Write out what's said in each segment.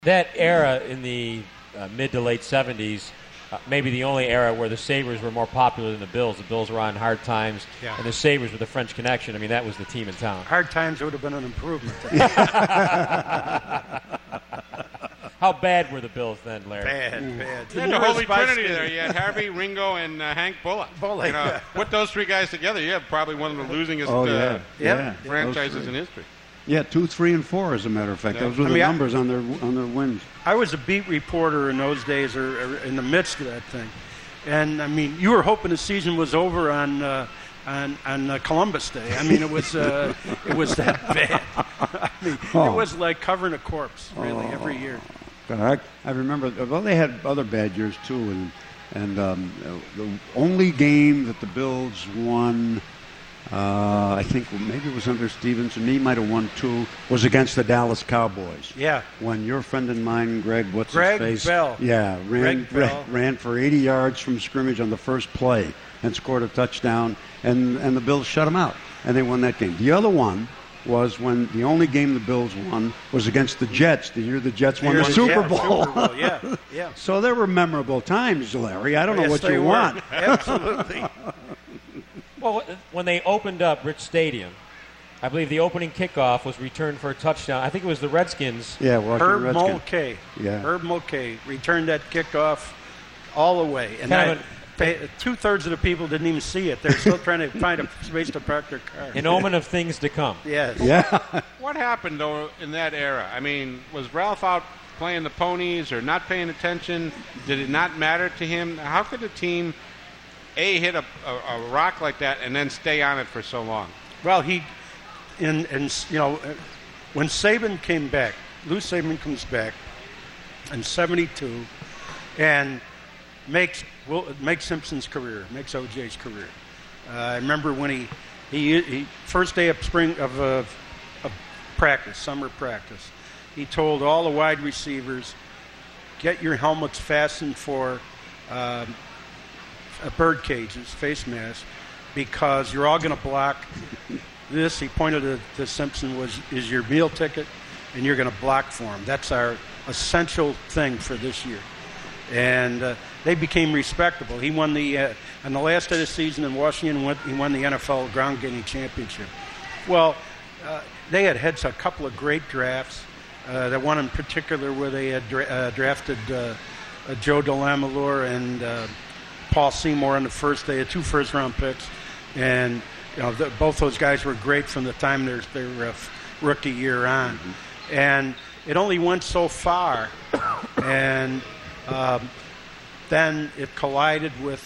That era in the mid to late 70s, maybe the only era where the Sabres were more popular than the Bills. The Bills were on hard times, and the Sabres were the French Connection. I mean, that was the team in town. Hard times would have been an improvement. How bad were the Bills then, Larry? Bad. You had the Holy Trinity there. You had Harvey, Ringo, and Hank Bullock. Put those three guys together, you have probably one of the losingest franchises in history. Yeah, 2, 3, and 4, as a matter of fact. Those were the numbers on their wins. I was a beat reporter in those days, or in the midst of that thing. And, I mean, you were hoping the season was over on Columbus Day. I mean, it was that bad. I mean, it was like covering a corpse, really, every year. I remember, well, they had other bad years, too. And the only game that the Bills won, I think maybe it was under Stevenson. He might have won 2. Was against the Dallas Cowboys. Yeah. When your friend and mine, Greg, his face? Bell. Yeah, ran for 80 yards from scrimmage on the first play and scored a touchdown, and the Bills shut him out, and they won that game. The other one was when the only game the Bills won was against the Jets, the year the Jets won the Super Bowl. Yeah. So there were memorable times, Larry. I don't know what you want. Absolutely. Well, when they opened up Rich Stadium, I believe the opening kickoff was returned for a touchdown. I think it was the Redskins. Yeah, Herb Mulkey. Yeah. Herb Mulkey returned that kickoff all the way. And 2/3 of the people didn't even see it. They're still trying to find a space to park their car. An omen of things to come. Yes. Yeah. What happened, though, in that era? I mean, was Ralph out playing the ponies or not paying attention? Did it not matter to him? How could a team hit a rock like that and then stay on it for so long? Well, when Saban came back, Lou Saban comes back in '72 and makes Simpson's career, makes OJ's career. I remember when he first day of practice, summer practice, he told all the wide receivers, get your helmets fastened for bird cages, face masks, because you're all going to block this. He pointed to Simpson is your meal ticket, and you're going to block for him. That's our essential thing for this year. And they became respectable. He won on the last of the season in Washington, he won the NFL ground game championship. Well, they had a couple of great drafts. The one in particular where they had drafted Joe DeLamielleure and Paul Seymour on the first. They had 2 first-round picks, and both those guys were great from the time their rookie year on. Mm-hmm. And it only went so far, and then it collided with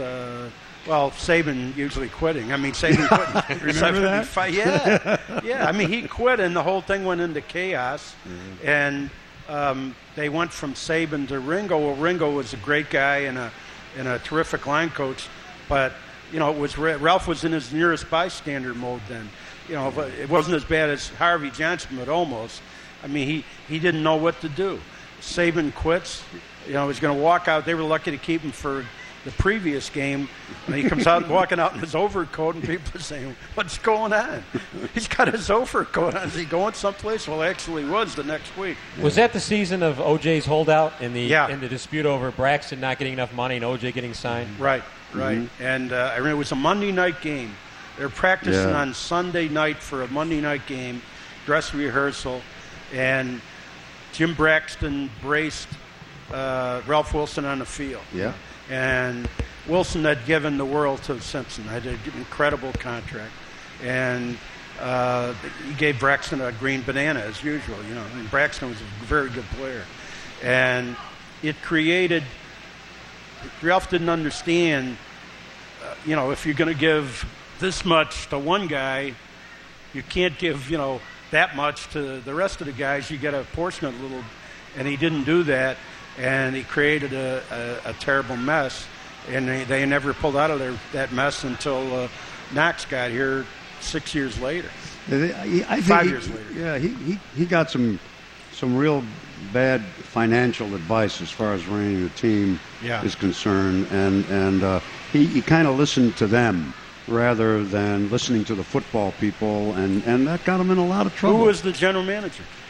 Saban usually quitting. I mean, Saban quit. Remember that? Yeah. I mean, he quit, and the whole thing went into chaos. Mm-hmm. And they went from Saban to Ringo. Well, Ringo was a great guy and a terrific line coach, but Ralph was in his nearest bystander mode then. It wasn't as bad as Harvey Johnson, but almost. I mean, he didn't know what to do. Saban quits. He was going to walk out. They were lucky to keep him for the previous game. And he comes out walking out in his overcoat, and people are saying, "What's going on? He's got his overcoat on. Is he going someplace?" Well, actually, was the next week. Was that the season of OJ's holdout in the dispute over Braxton not getting enough money and OJ getting signed? Right. Mm-hmm. And I remember it was a Monday night game. They were practicing on Sunday night for a Monday night game, dress rehearsal, and Jim Braxton braced Ralph Wilson on the field. Yeah. And Wilson had given the world to Simpson. Had an incredible contract. And he gave Braxton a green banana, as usual. And Braxton was a very good player. And it created... Ralph didn't understand, if you're going to give this much to one guy, you can't give, that much to the rest of the guys. You got to portion it a little. And he didn't do that. And he created a terrible mess, and they never pulled out of that mess until Knox got here 6 years later. 5 years later. Yeah, he got some real bad financial advice as far as running the team is concerned, and he kind of listened to them rather than listening to the football people, and that got him in a lot of trouble. Who was the general manager?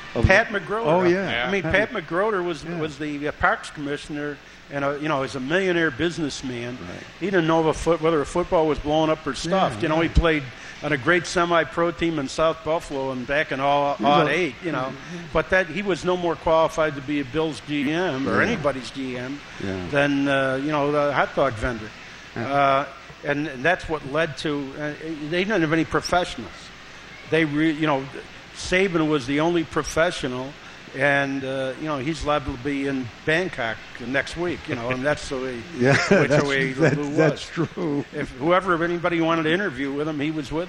Pat McGroder. Oh, yeah. I mean, Pat McGroder was the Parks commissioner, and he's a millionaire businessman. Right. He didn't know whether a football was blowing up or stuffed. He played on a great semi-pro team in South Buffalo and back in odd 8. But that he was no more qualified to be a Bills GM or anybody's GM than the hot dog vendor. And that's what led to they didn't have any professionals. Saban was the only professional, and he's liable to be in Bangkok next week. And that's the way. Lou was. That's true. If anybody wanted to interview with him, he was with.